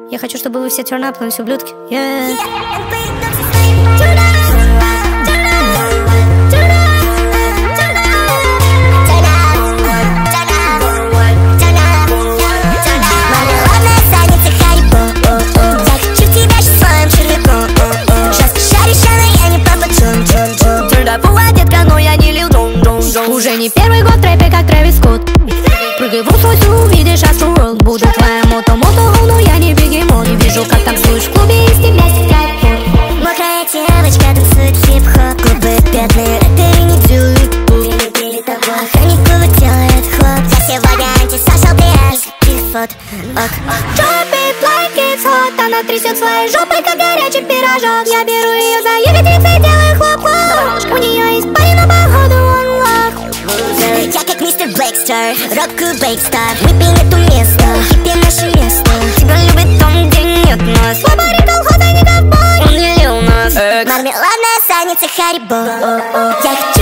Я хочу, чтобы вы все turn up, но все ублюдки. Уже не первый год в рэпе, как Трэвис Скотт. Прыгай в услуйся, увидишь Astro World. Буду твоя мото-мото, но я не бегемот. Не вижу, как танцуешь в клубе, из тебя стекает пот. Мокрая девочка танцует хип-хоп. Губы пятные, это не дюйм. Перед тобой охраннику делает ход. Я сегодня антисошал PS. Дефот, ок. Drop it like it's hot. Она трясет своей жопой, как горячий пирожок. Я беру ее за ягодицы, делаю хлоп-хлоп. У нее есть парень, но походу он лох. Я как мистер Блэкстер, року Блэкстар. Выпей эту место, хиппи наше место. Тебя любит там, где нет нас. Слабарик, колхоза, не ковбой. Он не лил нас. Мармеладная санница Харибо. Я хочу